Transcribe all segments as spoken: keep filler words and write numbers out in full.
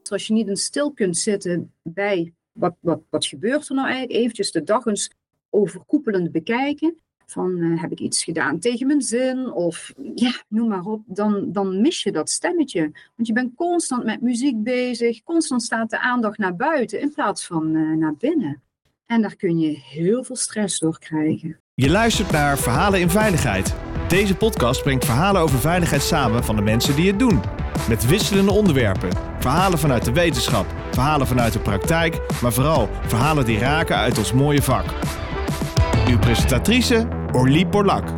beter als je niet in stil kunt zitten bij wat, wat, wat gebeurt er nou eigenlijk. Eventjes de dag eens overkoepelend bekijken. Van uh, heb ik iets gedaan tegen mijn zin of ja, noem maar op. Dan, dan mis je dat stemmetje. Want je bent constant met muziek bezig. Constant staat de aandacht naar buiten in plaats van uh, naar binnen. En daar kun je heel veel stress door krijgen. Je luistert naar Verhalen in Veiligheid. Deze podcast brengt verhalen over veiligheid samen van de mensen die het doen. Met wisselende onderwerpen. Verhalen vanuit de wetenschap, verhalen vanuit de praktijk, maar vooral verhalen die raken uit ons mooie vak. Uw presentatrice, Orlie Borlak.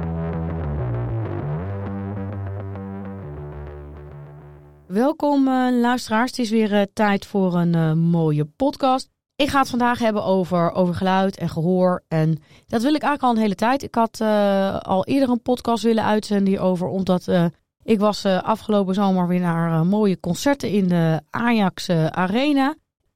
Welkom uh, luisteraars, het is weer uh, tijd voor een uh, mooie podcast. Ik ga het vandaag hebben over, over geluid en gehoor. En dat wil ik eigenlijk al een hele tijd. Ik had uh, al eerder een podcast willen uitzenden hierover. Omdat uh, ik was uh, afgelopen zomer weer naar uh, mooie concerten in de Ajax uh, Arena.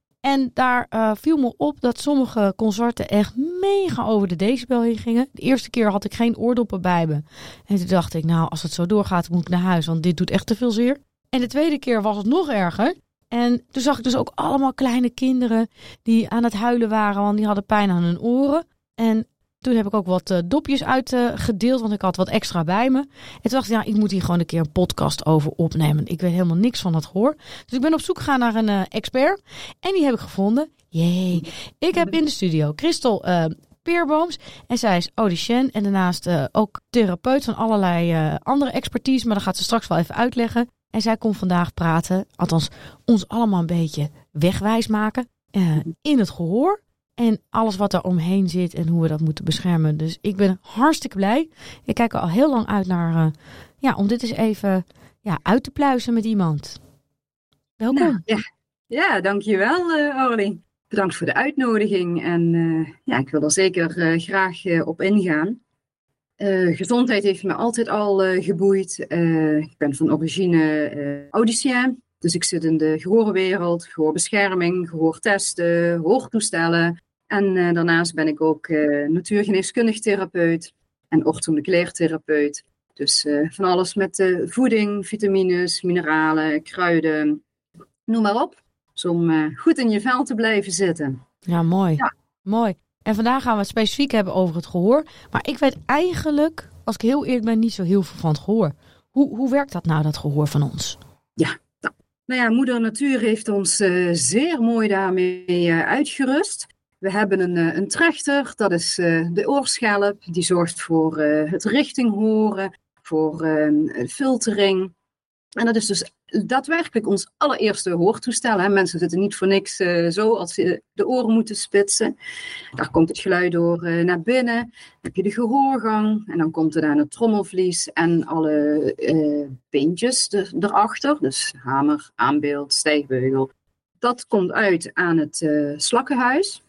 En daar uh, viel me op dat sommige concerten echt mega over de decibel heen gingen. De eerste keer had ik geen oordoppen bij me. En toen dacht ik, nou als het zo doorgaat moet ik naar huis. Want dit doet echt te veel zeer. En de tweede keer was het nog erger. En toen zag ik dus ook allemaal kleine kinderen die aan het huilen waren, want die hadden pijn aan hun oren. En toen heb ik ook wat uh, dopjes uitgedeeld, uh, want ik had wat extra bij me. En toen dacht ik, ja, ik moet hier gewoon een keer een podcast over opnemen. Ik weet helemaal niks van het gehoor. Dus ik ben op zoek gegaan naar een uh, expert. En die heb ik gevonden. Jee. Ik heb in de studio Christel uh, Peerbooms. En zij is audicien en daarnaast uh, ook therapeut van allerlei uh, andere expertise. Maar dat gaat ze straks wel even uitleggen. En zij komt vandaag praten, althans ons allemaal een beetje wegwijs maken uh, in het gehoor. En alles wat er omheen zit en hoe we dat moeten beschermen. Dus ik ben hartstikke blij. Ik kijk er al heel lang uit naar, uh, ja, om dit eens even ja, uit te pluizen met iemand. Welkom. Nou, ja. ja, dankjewel uh, Orlie. Bedankt voor de uitnodiging. En uh, ja, ik wil er zeker uh, graag uh, op ingaan. Uh, gezondheid heeft me altijd al uh, geboeid. Uh, ik ben van origine uh, audicien. Dus ik zit in de gehoorwereld, gehoorbescherming, gehoortesten, hoortoestellen. En uh, daarnaast ben ik ook uh, natuurgeneeskundig therapeut en orthomoleculair therapeut. Dus uh, van alles met uh, voeding, vitamines, mineralen, kruiden, noem maar op. Dus om uh, goed in je vel te blijven zitten. Ja, mooi. Ja. Mooi. En vandaag gaan we het specifiek hebben over het gehoor. Maar ik weet eigenlijk, als ik heel eerlijk ben, niet zo heel veel van het gehoor. Hoe, hoe werkt dat nou, dat gehoor van ons? Ja, nou, nou ja, moeder natuur heeft ons uh, zeer mooi daarmee uh, uitgerust. We hebben een, uh, een trechter, dat is uh, de oorschelp. Die zorgt voor uh, het richting horen, voor uh, filtering. En dat is dus daadwerkelijk ons allereerste hoortoestel. Hè. Mensen zitten niet voor niks uh, zo als ze de oren moeten spitsen. Daar komt het geluid door uh, naar binnen. Dan heb je de gehoorgang. En dan komt er aan het trommelvlies en alle uh, beentjes er, erachter. Dus hamer, aanbeeld, stijgbeugel. Dat komt uit aan het uh, slakkenhuis.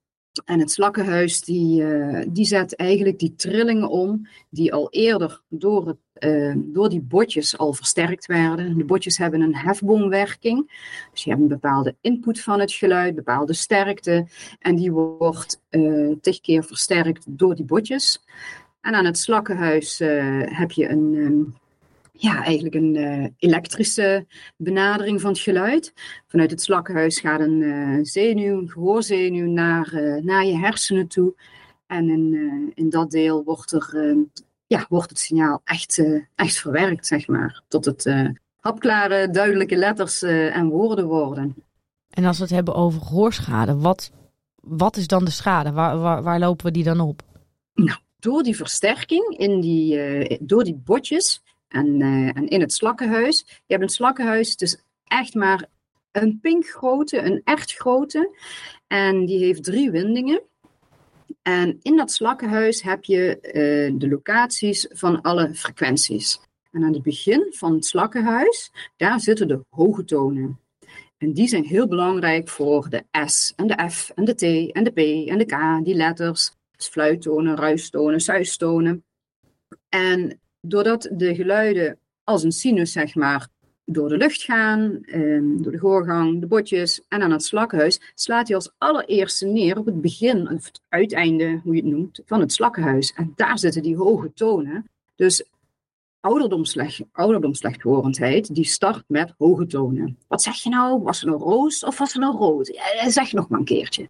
En het slakkenhuis die, uh, die zet eigenlijk die trillingen om die al eerder door, het, uh, door die botjes al versterkt werden. De botjes hebben een hefboomwerking. Dus je hebt een bepaalde input van het geluid, bepaalde sterkte. En die wordt uh, tig keer versterkt door die botjes. En aan het slakkenhuis uh, heb je een... Um, Ja, eigenlijk een uh, elektrische benadering van het geluid. Vanuit het slakkenhuis gaat een uh, zenuw, een gehoorzenuw naar, uh, naar je hersenen toe. En in, uh, in dat deel wordt, er, uh, ja, wordt het signaal echt, uh, echt verwerkt, zeg maar. Tot het uh, hapklare, duidelijke letters uh, en woorden worden. En als we het hebben over gehoorschade, wat, wat is dan de schade? Waar, waar, waar lopen we die dan op? Nou, door die versterking, in die, uh, door die botjes... En, uh, en in het slakkenhuis, je hebt een slakkenhuis, het is echt maar een pinkgrootte, een ertgrootte. En die heeft drie windingen. En in dat slakkenhuis heb je uh, de locaties van alle frequenties. En aan het begin van het slakkenhuis, daar zitten de hoge tonen. En die zijn heel belangrijk voor de S en de F en de T en de P en de K, die letters. Dus fluittonen, ruistonen, suistonen. En doordat de geluiden als een sinus, zeg maar, door de lucht gaan, eh, door de gehoorgang, de botjes en aan het slakkenhuis, slaat hij als allereerste neer op het begin, of het uiteinde, hoe je het noemt, van het slakkenhuis. En daar zitten die hoge tonen. Dus ouderdomslecht, ouderdomslechthorendheid, die start met hoge tonen. Wat zeg je nou? Was het nou roos of was het nou rood? Ja, zeg nog maar een keertje.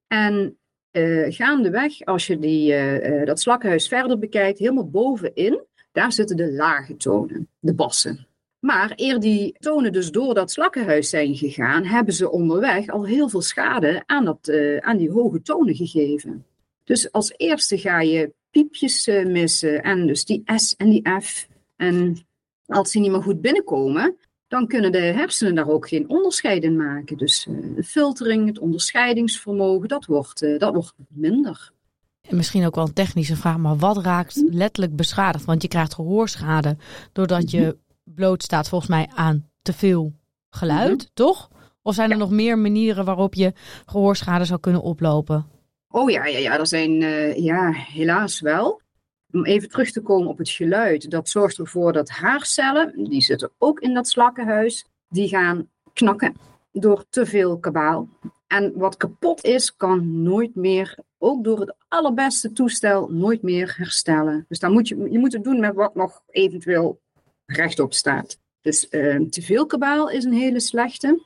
En uh, gaandeweg, als je die, uh, uh, dat slakkenhuis verder bekijkt, helemaal bovenin, daar zitten de lage tonen, de bassen. Maar eer die tonen dus door dat slakkenhuis zijn gegaan, hebben ze onderweg al heel veel schade aan, dat, uh, aan die hoge tonen gegeven. Dus als eerste ga je piepjes uh, missen en dus die S en die F. En als die niet meer goed binnenkomen, dan kunnen de hersenen daar ook geen onderscheid in maken. Dus uh, de filtering, het onderscheidingsvermogen, dat wordt, uh, dat wordt minder. En misschien ook wel een technische vraag, maar wat raakt letterlijk beschadigd? Want je krijgt gehoorschade doordat je blootstaat volgens mij aan te veel geluid, mm-hmm. toch? Of zijn er ja. nog meer manieren waarop je gehoorschade zou kunnen oplopen? Oh ja, ja, ja er zijn uh, ja, helaas wel. Om even terug te komen op het geluid, dat zorgt ervoor dat haarcellen, die zitten ook in dat slakkenhuis, die gaan knakken door te veel kabaal. En wat kapot is, kan nooit meer, ook door het allerbeste toestel, nooit meer herstellen. Dus dan moet je, je moet het doen met wat nog eventueel rechtop staat. Dus uh, te veel kabaal is een hele slechte,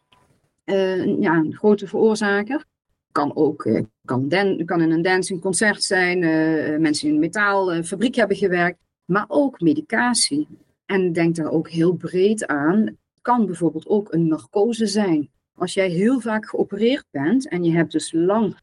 uh, ja, een grote veroorzaker. Kan ook uh, kan, dan, kan in een dancingconcert zijn, uh, mensen die in een metaalfabriek uh, hebben gewerkt, maar ook medicatie. En denk daar ook heel breed aan. Het kan bijvoorbeeld ook een narcose zijn. Als jij heel vaak geopereerd bent en je hebt dus lang,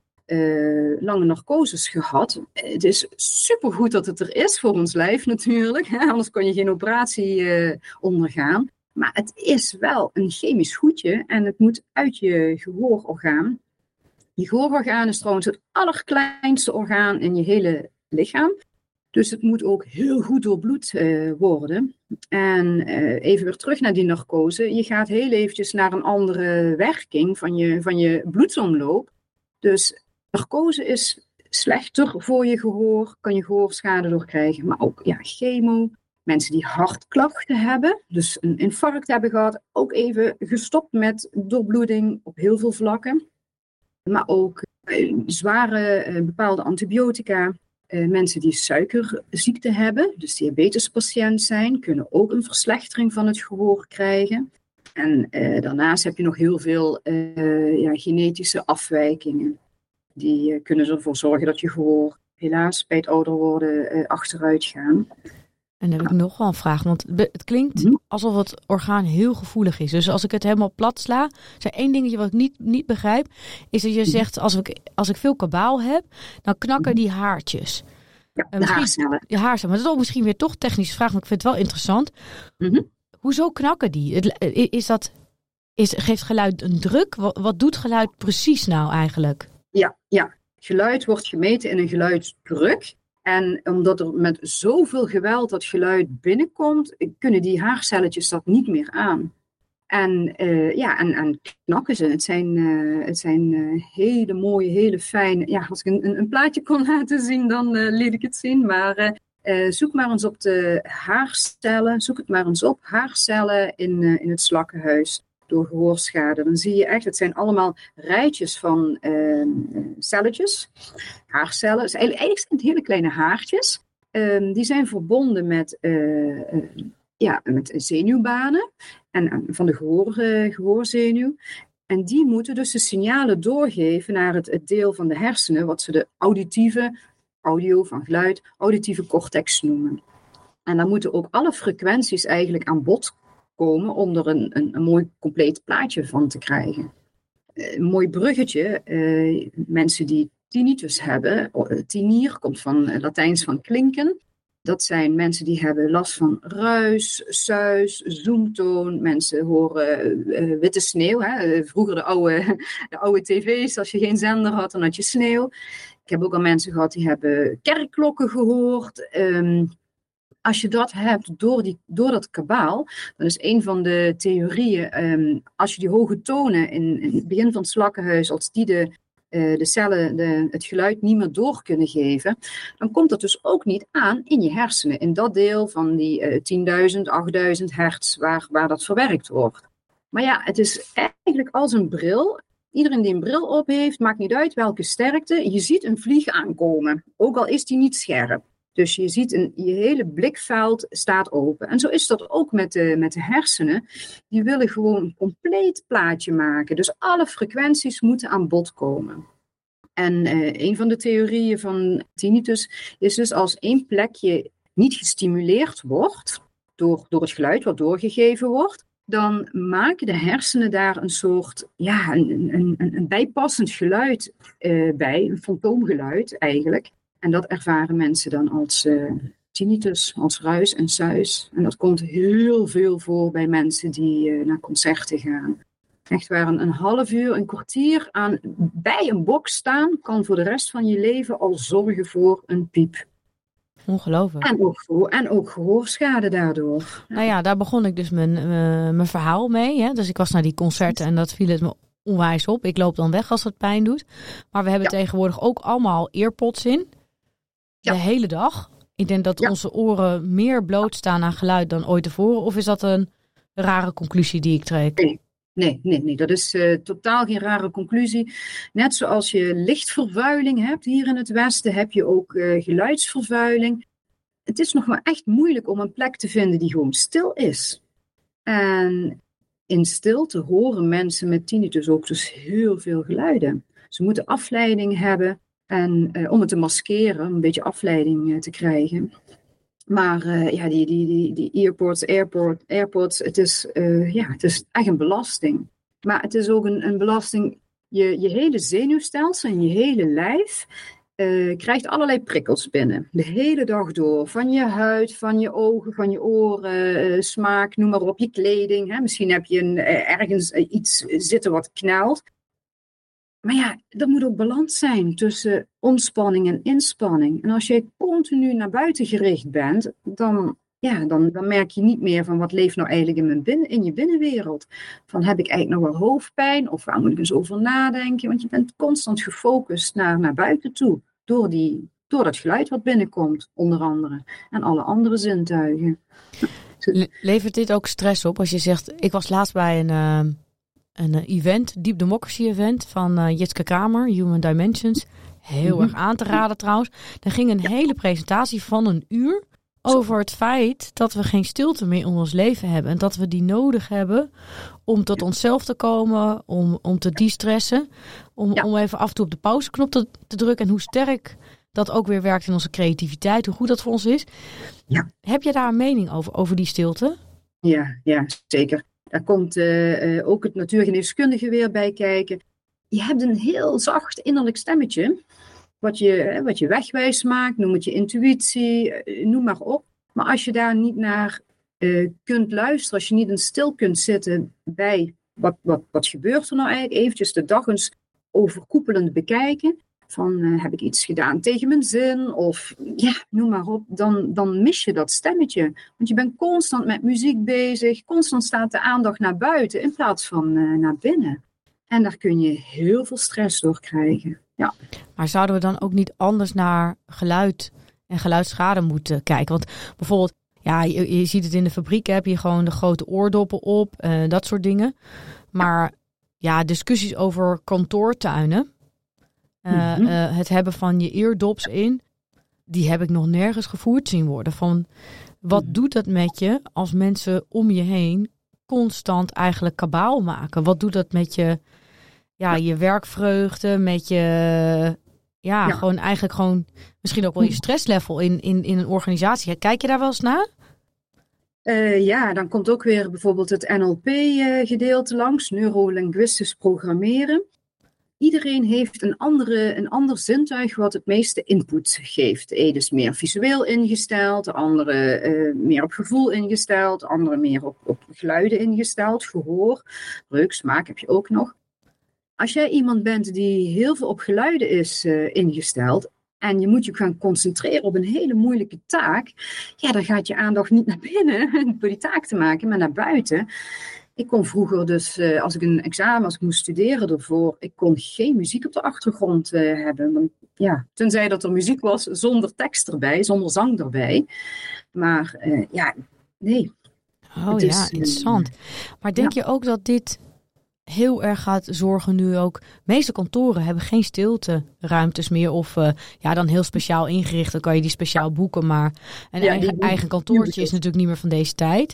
uh, lange narcoses gehad, het is supergoed dat het er is voor ons lijf natuurlijk, hè? Anders kon je geen operatie uh, ondergaan. Maar het is wel een chemisch goedje en het moet uit je gehoororgaan. Je gehoororgaan is trouwens het allerkleinste orgaan in je hele lichaam. Dus het moet ook heel goed doorbloed uh, worden. En uh, even weer terug naar die narcose. Je gaat heel eventjes naar een andere werking van je, van je bloedsomloop. Dus narcose is slechter voor je gehoor. Kan je gehoorschade door krijgen. Maar ook ja, chemo. Mensen die hartklachten hebben. Dus een infarct hebben gehad. Ook even gestopt met doorbloeding op heel veel vlakken. Maar ook uh, zware uh, bepaalde antibiotica. Uh, mensen die suikerziekte hebben, dus diabetespatiënt zijn, kunnen ook een verslechtering van het gehoor krijgen. En uh, daarnaast heb je nog heel veel uh, ja, genetische afwijkingen. Die uh, kunnen ervoor zorgen dat je gehoor helaas bij het ouder worden uh, achteruit gaan. En dan heb ik nog wel een vraag, want het klinkt mm-hmm. alsof het orgaan heel gevoelig is. Dus als ik het helemaal plat sla, is er één dingetje wat ik niet, niet begrijp, is dat je zegt, als ik, als ik veel kabaal heb, dan knakken die haartjes. Ja, de haarcellen. De haarcellen, maar dat is ook misschien weer toch een technische vraag, maar ik vind het wel interessant. Mm-hmm. Hoezo knakken die? Is dat, is, geeft geluid een druk? Wat, wat doet geluid precies nou eigenlijk? Ja, ja, geluid wordt gemeten in een geluidsdruk. En omdat er met zoveel geweld dat geluid binnenkomt, kunnen die haarcelletjes dat niet meer aan. En, uh, ja, en, en knakken ze. Het zijn, uh, het zijn uh, hele mooie, hele fijne... Ja, als ik een, een plaatje kon laten zien, dan uh, liet ik het zien. Maar uh, uh, zoek maar eens op de haarcellen. Zoek het maar eens op. Haarcellen in, uh, in het slakkenhuis door gehoorschade. Dan zie je echt, het zijn allemaal rijtjes van uh, celletjes. Haarcellen. Dus eigenlijk, eigenlijk zijn het hele kleine haartjes. Uh, die zijn verbonden met... Uh, uh, Ja, met zenuwbanen en van de gehoor, uh, gehoorzenuw. En die moeten dus de signalen doorgeven naar het, het deel van de hersenen, wat ze de auditieve, audio van geluid, auditieve cortex noemen. En dan moeten ook alle frequenties eigenlijk aan bod komen om er een, een, een mooi compleet plaatje van te krijgen. Een mooi bruggetje, uh, mensen die tinnitus hebben, tinier komt van Latijns van klinken. Dat zijn mensen die hebben last van ruis, suis, zoemtoon. Mensen horen uh, witte sneeuw. Hè? Vroeger de oude, de oude tv's, als je geen zender had, dan had je sneeuw. Ik heb ook al mensen gehad die hebben kerkklokken gehoord. Um, als je dat hebt door, die, door dat kabaal, dan is een van de theorieën, um, als je die hoge tonen in, in het begin van het slakkenhuis, als die de... Uh, de cellen de, het geluid niet meer door kunnen geven, dan komt dat dus ook niet aan in je hersenen. In dat deel van die uh, tienduizend, achtduizend hertz waar, waar dat verwerkt wordt. Maar ja, het is eigenlijk als een bril. Iedereen die een bril op heeft, maakt niet uit welke sterkte. Je ziet een vlieg aankomen, ook al is die niet scherp. Dus je ziet, een, je hele blikveld staat open. En zo is dat ook met de, met de hersenen. Die willen gewoon een compleet plaatje maken. Dus alle frequenties moeten aan bod komen. En uh, een van de theorieën van tinnitus is dus als één plekje niet gestimuleerd wordt door, door het geluid wat doorgegeven wordt, dan maken de hersenen daar een soort, ja, een, een, een, een bijpassend geluid uh, bij, een fantoomgeluid eigenlijk. En dat ervaren mensen dan als uh, tinnitus, als ruis en suis. En dat komt heel veel voor bij mensen die uh, naar concerten gaan. Echt waar een, een half uur, een kwartier aan, bij een box staan, kan voor de rest van je leven al zorgen voor een piep. Ongelooflijk. En ook, gehoor, en ook gehoorschade daardoor. Nou ja, daar begon ik dus mijn, uh, mijn verhaal mee. Hè? Dus ik was naar die concerten en dat viel het me onwijs op. Ik loop dan weg als het pijn doet. Maar we hebben ja. tegenwoordig ook allemaal earpods in. De ja. hele dag. Ik denk dat ja. onze oren meer blootstaan aan geluid dan ooit tevoren. Of is dat een rare conclusie die ik trek? Nee. Nee, nee, nee, dat is uh, totaal geen rare conclusie. Net zoals je lichtvervuiling hebt hier in het Westen, heb je ook uh, geluidsvervuiling. Het is nog maar echt moeilijk om een plek te vinden die gewoon stil is. En in stilte horen mensen met tinnitus ook dus heel veel geluiden. Ze moeten afleiding hebben en, uh, om het te maskeren, een beetje afleiding uh, te krijgen. Maar uh, ja, die, die, die, die earpods, airport, airpods, het is, uh, ja, het is echt een belasting. Maar het is ook een, een belasting, je, je hele zenuwstelsel en je hele lijf uh, krijgt allerlei prikkels binnen. De hele dag door, van je huid, van je ogen, van je oren, uh, smaak, noem maar op, je kleding. Hè? Misschien heb je een, uh, ergens uh, iets zitten wat knelt. Maar ja, er moet ook balans zijn tussen ontspanning en inspanning. En als je continu naar buiten gericht bent, dan, ja, dan, dan merk je niet meer van wat leeft nou eigenlijk in, mijn binnen, in je binnenwereld. Van heb ik eigenlijk nog wel hoofdpijn of waar moet ik eens over nadenken? Want je bent constant gefocust naar, naar buiten toe, door, die, door dat geluid wat binnenkomt, onder andere. En alle andere zintuigen. Le- levert dit ook stress op als je zegt, ik was laatst bij een... Uh... Een event, Deep Democracy event van uh, Jitske Kramer, Human Dimensions. Heel mm-hmm. erg aan te raden trouwens. Er ging een hele presentatie van een uur over het feit dat we geen stilte meer in ons leven hebben. En dat we die nodig hebben om tot onszelf te komen, om, om te de-stressen. Om, ja. om even af en toe op de pauzeknop te, te drukken. En hoe sterk dat ook weer werkt in onze creativiteit, hoe goed dat voor ons is. Ja. Heb je daar een mening over, over die stilte? Ja, ja, zeker. Daar komt uh, uh, ook het natuurgeneeskundige weer bij kijken. Je hebt een heel zacht innerlijk stemmetje. Wat je, uh, wat je wegwijs maakt, noem het je intuïtie, uh, noem maar op. Maar als je daar niet naar uh, kunt luisteren, als je niet in stil kunt zitten bij wat, wat, wat gebeurt er nou eigenlijk, eventjes de dag eens overkoepelend bekijken. Van uh, heb ik iets gedaan tegen mijn zin of ja, noem maar op, dan, dan mis je dat stemmetje. Want je bent constant met muziek bezig, constant staat de aandacht naar buiten in plaats van uh, naar binnen. En daar kun je heel veel stress door krijgen. Ja. Maar zouden we dan ook niet anders naar geluid en geluidsschade moeten kijken? Want bijvoorbeeld, ja, je, je ziet het in de fabriek, heb je gewoon de grote oordoppen op, uh, dat soort dingen. Maar ja, discussies over kantoortuinen. Uh, mm-hmm. uh, het hebben van je eardops in, die heb ik nog nergens gevoerd zien worden. Van wat mm-hmm. doet dat met je als mensen om je heen constant eigenlijk kabaal maken? Wat doet dat met je, ja, ja. je werkvreugde, met je, ja, ja, gewoon eigenlijk gewoon misschien ook wel je stresslevel in, in, in een organisatie? Kijk je daar wel eens naar? Uh, ja, dan komt ook weer bijvoorbeeld het N L P-gedeelte uh, langs, neurolinguistisch programmeren. Iedereen heeft een, andere, een ander zintuig wat het meeste input geeft. De een is meer visueel ingesteld, de andere uh, meer op gevoel ingesteld, de andere meer op, op geluiden ingesteld, gehoor, reuk, smaak heb je ook nog. Als jij iemand bent die heel veel op geluiden is uh, ingesteld en je moet je gaan concentreren op een hele moeilijke taak, ja, dan gaat je aandacht niet naar binnen voor die taak te maken, maar naar buiten. Ik kon vroeger dus, uh, als ik een examen, als ik moest studeren ervoor, ik kon geen muziek op de achtergrond uh, hebben. Want, ja, tenzij dat er muziek was zonder tekst erbij, zonder zang erbij. Maar uh, ja, nee. Oh ja, is, interessant. Maar denk ja. je ook dat dit heel erg gaat zorgen nu ook. De meeste kantoren hebben geen stilteruimtes meer. Of uh, ja, dan heel speciaal ingericht. Dan kan je die speciaal boeken. Maar een ja, eigen, eigen kantoortje is natuurlijk niet meer van deze tijd.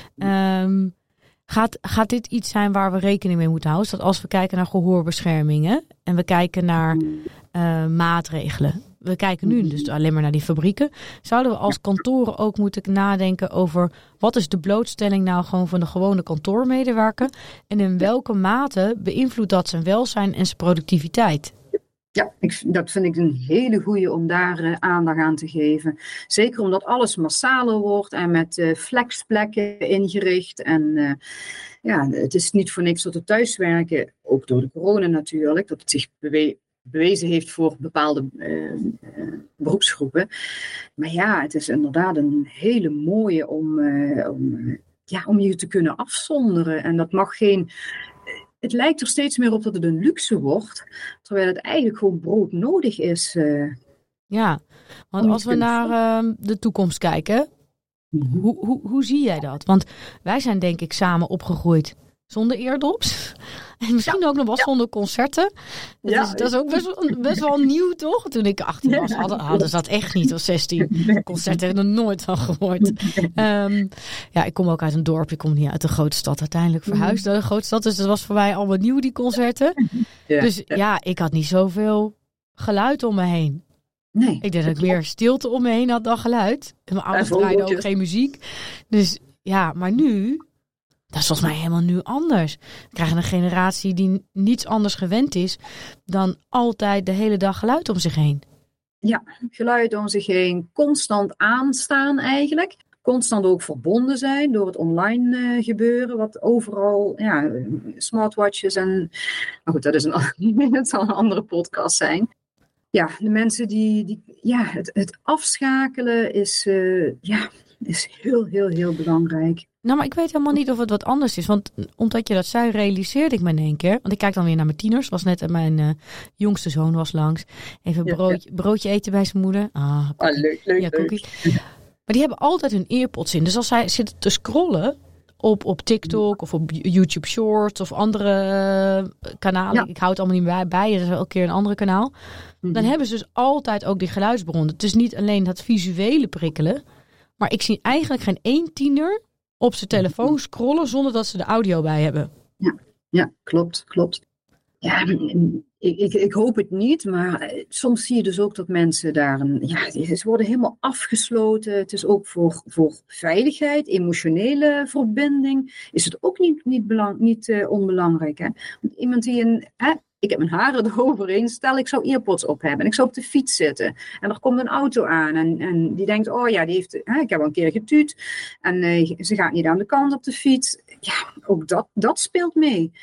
Um, gaat, gaat dit iets zijn waar we rekening mee moeten houden? Dat als we kijken naar gehoorbeschermingen. En we kijken naar uh, maatregelen. We kijken nu dus alleen maar naar die fabrieken. Zouden we als kantoren ook moeten nadenken over wat is de blootstelling nou gewoon van de gewone kantoormedewerker en in welke mate beïnvloedt dat zijn welzijn en zijn productiviteit? Ja, ik, dat vind ik een hele goede om daar uh, aandacht aan te geven. Zeker omdat alles massaler wordt en met uh, flexplekken ingericht. En uh, ja, het is niet voor niks dat het thuiswerken, ook door de corona natuurlijk, dat het zich beweegt. bewezen heeft voor bepaalde uh, uh, beroepsgroepen. Maar ja, het is inderdaad een hele mooie om, uh, om, uh, ja, om je te kunnen afzonderen. En dat mag geen... Het lijkt er steeds meer op dat het een luxe wordt, terwijl het eigenlijk gewoon broodnodig is. Uh, ja, want als we naar uh, de toekomst kijken, mm-hmm. hoe, hoe, hoe zie jij dat? Want wij zijn denk ik samen opgegroeid zonder eardops. En misschien ja. ook nog wel ja. zonder concerten. Dat, ja. is, dat is ook best wel, best wel nieuw, toch? Toen ik achttien was, hadden, hadden ze dat echt niet. Of zestien. Concerten heb ik er nooit van gehoord. Um, ja, ik kom ook uit een dorp. Ik kom niet uit een grote stad. Uiteindelijk verhuisd naar een grote stad. Dus dat was voor mij allemaal nieuw, die concerten. Ja. Dus ja, ik had niet zoveel geluid om me heen. Nee. Ik denk dat ik meer stilte om me heen had dan geluid. En mijn ouders draaiden ook geen muziek. Dus ja, maar nu... Dat is volgens mij helemaal nu anders. We krijgen een generatie die niets anders gewend is dan altijd de hele dag geluid om zich heen. Ja, geluid om zich heen. Constant aanstaan eigenlijk. Constant ook verbonden zijn door het online uh, gebeuren. Wat overal, ja, smartwatches en... Maar goed, dat is een, dat zal een andere podcast zijn. Ja, de mensen die... die ja, het, het afschakelen is, uh, ja, is heel, heel, heel belangrijk. Nou, maar ik weet helemaal niet of het wat anders is. Want omdat je dat zei, realiseerde ik me in één keer. Want ik kijk dan weer naar mijn tieners. Was net mijn uh, jongste zoon was langs. Even broodje, ja, ja. broodje eten bij zijn moeder. Ah, ah leuk, leuk, ja, leuk. Maar die hebben altijd hun earpods in. Dus als zij zitten te scrollen op, op TikTok of op YouTube Shorts of andere uh, kanalen. Ja. Ik hou het allemaal niet bij, bij. Er is elke keer een andere kanaal. Mm-hmm. Dan hebben ze dus altijd ook die geluidsbron. Het is niet alleen dat visuele prikkelen. Maar ik zie eigenlijk geen één tiener op zijn telefoon scrollen zonder dat ze de audio bij hebben. Ja, ja klopt, klopt. Ja, ik, ik, ik hoop het niet, maar soms zie je dus ook dat mensen daar een, ja, ze worden helemaal afgesloten. Het is ook voor, voor veiligheid, emotionele verbinding, is het ook niet, niet, belang, niet uh, onbelangrijk. Hè? Want iemand die een... Hè, ik heb mijn haren eroverheen. Stel, ik zou earpods op hebben. En ik zou op de fiets zitten. En er komt een auto aan. En, en die denkt, oh ja, die heeft, hè, ik heb al een keer getuut. En uh, ze gaat niet aan de kant op de fiets. Ja, ook dat, dat speelt mee.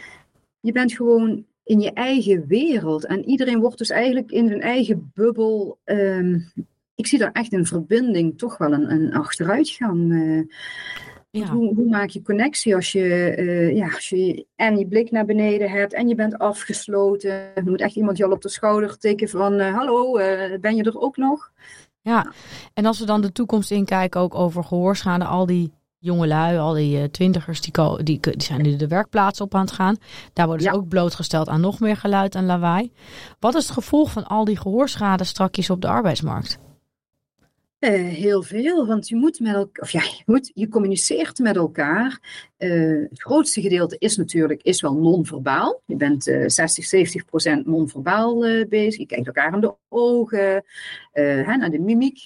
Je bent gewoon in je eigen wereld. En iedereen wordt dus eigenlijk in zijn eigen bubbel. Um, ik zie daar echt een verbinding, toch wel een, een achteruitgang. Uh, Ja. Hoe, hoe maak je connectie als je, uh, ja, als je en je blik naar beneden hebt en je bent afgesloten. Er moet echt iemand je al op de schouder tikken van uh, hallo, uh, ben je er ook nog? Ja, en als we dan de toekomst inkijken ook over gehoorschade, al die jongelui, al die uh, twintigers, die, ko- die, die zijn nu de werkplaats op aan het gaan. Daar worden ze ja. ook blootgesteld aan nog meer geluid en lawaai. Wat is het gevolg van al die gehoorschade strakjes op de arbeidsmarkt? Uh, heel veel, want je moet met elkaar, of ja, je, moet, je communiceert met elkaar. Uh, het grootste gedeelte is natuurlijk is wel non-verbaal. Je bent uh, zestig, zeventig procent non-verbaal uh, bezig. Je kijkt elkaar in de ogen, uh, hè, naar de mimiek.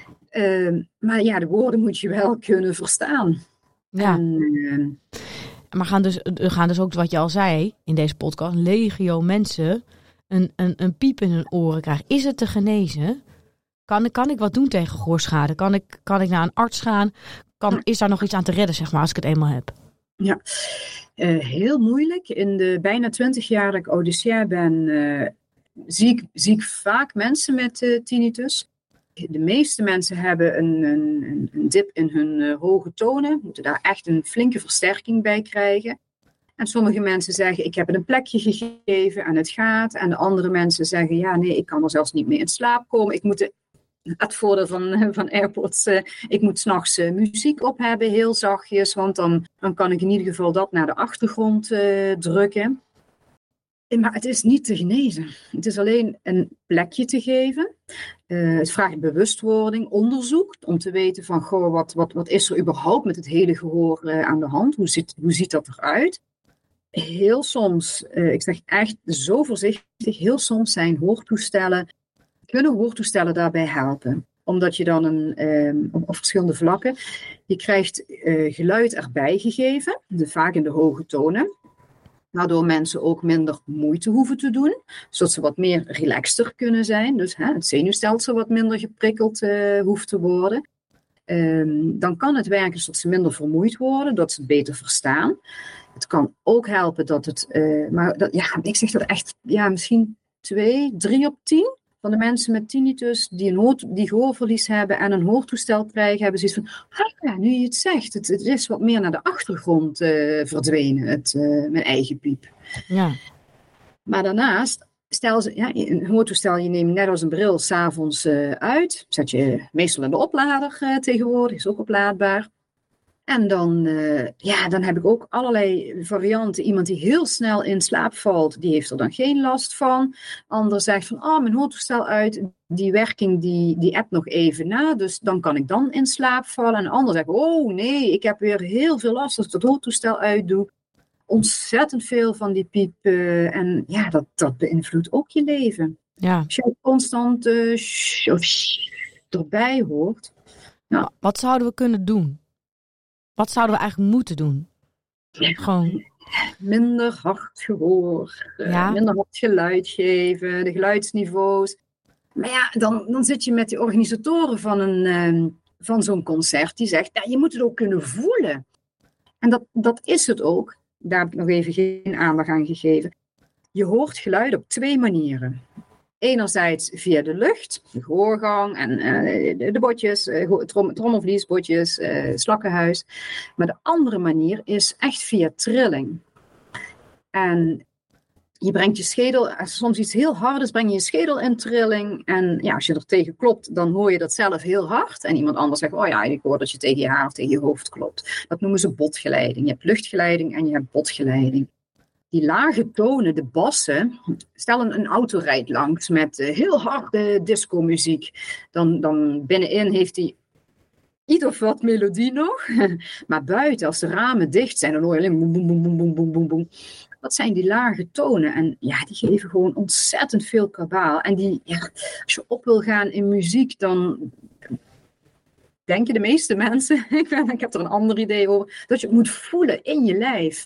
Uh, maar ja, de woorden moet je wel kunnen verstaan. Ja. En, uh, maar gaan dus, er gaan dus ook, wat je al zei in deze podcast, legio mensen een, een, een piep in hun oren krijgen. Is het te genezen? Kan, kan ik wat doen tegen gehoorschade? Kan ik, kan ik naar een arts gaan? Kan, is daar nog iets aan te redden, zeg maar, als ik het eenmaal heb? Ja, uh, heel moeilijk. In de bijna twintig jaar dat ik audiciër ben, uh, zie, ik, zie ik vaak mensen met uh, tinnitus. De meeste mensen hebben een, een, een dip in hun uh, hoge tonen. Moeten daar echt een flinke versterking bij krijgen. En sommige mensen zeggen, ik heb het een plekje gegeven en het gaat. En de andere mensen zeggen, ja nee, ik kan er zelfs niet meer in slaap komen. Ik moet de het voordeel van, van AirPods, uh, ik moet 's nachts uh, muziek op hebben, heel zachtjes, want dan, dan kan ik in ieder geval dat naar de achtergrond uh, drukken. Maar het is niet te genezen. Het is alleen een plekje te geven. Uh, het vraagt bewustwording, onderzoek, om te weten van, goh, wat, wat, wat is er überhaupt met het hele gehoor uh, aan de hand? Hoe ziet, hoe ziet dat eruit? Heel soms, uh, ik zeg echt zo voorzichtig, heel soms zijn hoortoestellen, kunnen hoortoestellen daarbij helpen. Omdat je dan een, um, op, op verschillende vlakken, je krijgt uh, geluid erbij gegeven, de, vaak in de hoge tonen. Waardoor mensen ook minder moeite hoeven te doen. Zodat ze wat meer relaxter kunnen zijn. Dus hè, het zenuwstelsel wat minder geprikkeld uh, hoeft te worden. Um, dan kan het werken zodat ze minder vermoeid worden. Dat ze het beter verstaan. Het kan ook helpen dat het... Uh, maar dat, ja, ik zeg dat echt... Ja, misschien twee, drie op tien van de mensen met tinnitus die een hoor, die gehoorverlies hebben en een hoortoestel krijgen, hebben zoiets van, ah, ja, nu je het zegt, het, het is wat meer naar de achtergrond uh, verdwenen, het, uh, mijn eigen piep. Ja. Maar daarnaast, stel ze, ja, een hoortoestel, je neemt net als een bril 's avonds uh, uit, zet je meestal in de oplader uh, tegenwoordig, is ook oplaadbaar. En dan, uh, ja, dan heb ik ook allerlei varianten. Iemand die heel snel in slaap valt, die heeft er dan geen last van. Ander zegt van, oh, mijn hoortoestel uit, die werking die, die appt nog even na, dus dan kan ik dan in slaap vallen. En de ander zegt, oh nee, ik heb weer heel veel last als ik dat hoortoestel uitdoe. Ontzettend veel van die piep. Uh, en ja, dat, dat beïnvloedt ook je leven. Ja. Als je constant uh, sh, of sh, erbij hoort. Ja. Wat zouden we kunnen doen? Wat zouden we eigenlijk moeten doen? Gewoon... Minder hard gehoor, ja. uh, minder hard geluid geven, de geluidsniveaus. Maar ja, dan, dan zit je met de organisatoren van, een, uh, van zo'n concert die zegt, ja, je moet het ook kunnen voelen. En dat, dat is het ook. Daar heb ik nog even geen aandacht aan gegeven. Je hoort geluid op twee manieren. Enerzijds via de lucht, de gehoorgang en uh, de, de botjes, uh, trom, trommelvlies, botjes, uh, slakkenhuis. Maar de andere manier is echt via trilling. En je brengt je schedel, als soms iets heel hard is, breng je je schedel in trilling. En ja, als je er tegen klopt, dan hoor je dat zelf heel hard. En iemand anders zegt, oh ja, ik hoor dat je tegen je haar of tegen je hoofd klopt. Dat noemen ze botgeleiding. Je hebt luchtgeleiding en je hebt botgeleiding. Die lage tonen, de bassen, stel een, een auto rijdt langs met uh, heel harde discomuziek. Dan, dan binnenin heeft hij iets of wat melodie nog. Maar buiten, als de ramen dicht zijn, dan hoor je alleen boem, boem, boem, boem, boem, boem, boem. Dat zijn die lage tonen. En ja, die geven gewoon ontzettend veel kabaal. En die, ja, als je op wil gaan in muziek, dan denken de meeste mensen, ik, ben, ik heb er een ander idee over, dat je het moet voelen in je lijf.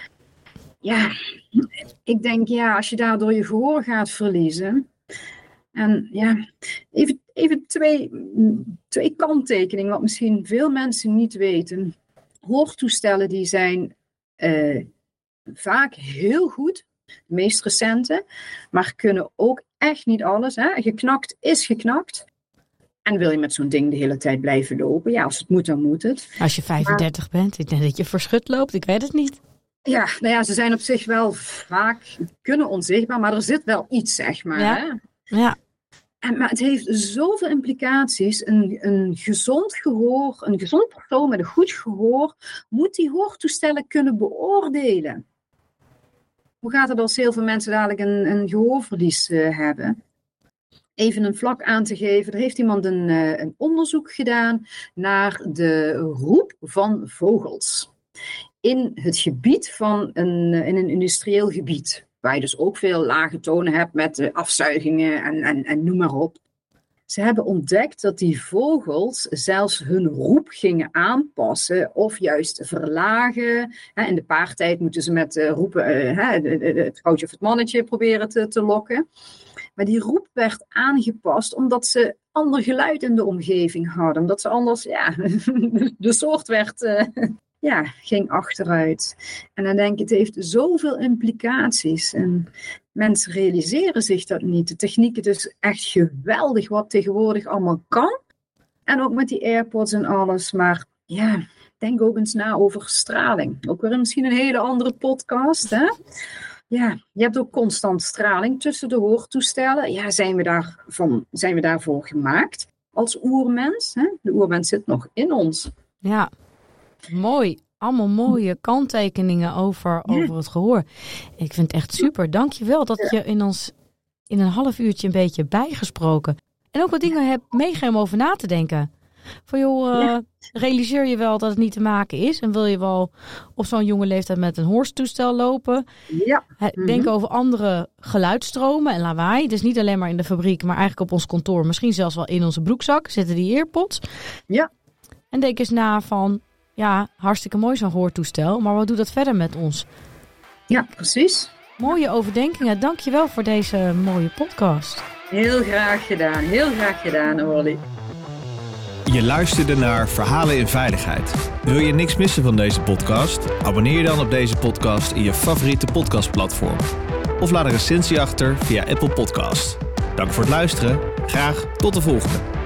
Ja, ik denk, ja, als je daardoor je gehoor gaat verliezen. En ja, even, even twee, twee kanttekeningen, wat misschien veel mensen niet weten. Hoortoestellen die zijn uh, vaak heel goed, de meest recente, maar kunnen ook echt niet alles. Hè? Geknakt is geknakt. En wil je met zo'n ding de hele tijd blijven lopen? Ja, als het moet, dan moet het. Als je vijfendertig maar, bent, ik denk dat je verschut loopt, ik weet het niet. Ja, nou ja, ze zijn op zich wel vaak, kunnen onzichtbaar, maar er zit wel iets, zeg maar. Ja. Hè? Ja. En, maar het heeft zoveel implicaties. Een, een gezond gehoor, een gezond persoon met een goed gehoor, moet die hoortoestellen kunnen beoordelen. Hoe gaat het als heel veel mensen dadelijk een, een gehoorverlies uh, hebben? Even een vlak aan te geven, er heeft iemand een, uh, een onderzoek gedaan naar de roep van vogels. In het gebied van een, in een industrieel gebied. Waar je dus ook veel lage tonen hebt met uh, afzuigingen en, en, en noem maar op. Ze hebben ontdekt dat die vogels zelfs hun roep gingen aanpassen of juist verlagen. In de paartijd moeten ze met uh, roepen uh, het vrouwtje of het mannetje proberen te, te lokken. Maar die roep werd aangepast omdat ze ander geluid in de omgeving hadden. Omdat ze anders, ja, de soort werd... Uh, Ja, ging achteruit. En dan denk ik, het heeft zoveel implicaties. En mensen realiseren zich dat niet. De techniek is dus echt geweldig wat tegenwoordig allemaal kan. En ook met die AirPods en alles. Maar ja, denk ook eens na over straling. Ook weer misschien een hele andere podcast, hè? Ja, je hebt ook constant straling tussen de hoortoestellen. Ja, zijn we, daarvan, zijn we daarvoor gemaakt? als oermens. Hè? De oermens zit nog in ons. Ja, mooi. Allemaal mooie kanttekeningen over, Ja. over het gehoor. Ik vind het echt super. Dank je wel dat je in ons in een half uurtje een beetje bijgesproken. En ook wat dingen hebt meegegeven om over na te denken. Van joh, uh, Ja. realiseer je wel dat het niet te maken is. En wil je wel op zo'n jonge leeftijd met een hoorstoestel lopen. Ja. He, Mhm. Denk over andere geluidsstromen en lawaai. Dus niet alleen maar in de fabriek, maar eigenlijk op ons kantoor. Misschien zelfs wel in onze broekzak zitten die earpods. Ja. En denk eens na van, ja, hartstikke mooi zo'n hoortoestel. Maar wat doet dat verder met ons? Ja, precies. Mooie overdenkingen. Dank je wel voor deze mooie podcast. Heel graag gedaan. Heel graag gedaan, Orly. Je luisterde naar Verhalen in Veiligheid. Wil je niks missen van deze podcast? Abonneer je dan op deze podcast in je favoriete podcastplatform. Of laat een recensie achter via Apple Podcast. Dank voor het luisteren. Graag tot de volgende.